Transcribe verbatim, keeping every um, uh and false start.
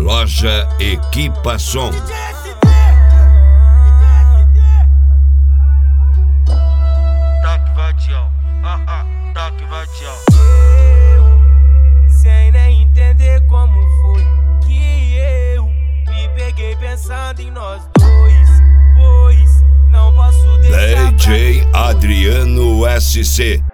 Loja Equipa Som. Eu, sem nem entender como foi que eu me peguei pensando em nós dois, pois não posso deixar D J Adriano S C.